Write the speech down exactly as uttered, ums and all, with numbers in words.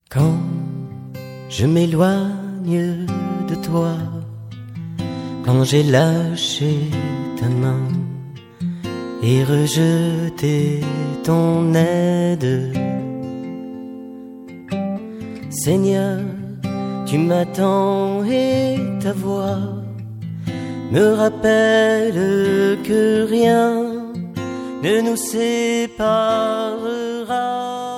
Quand je m'éloigne de toi, quand j'ai lâché ta main et rejeté ton aide, Seigneur, tu m'attends et ta voix me rappelle que rien ne nous séparera.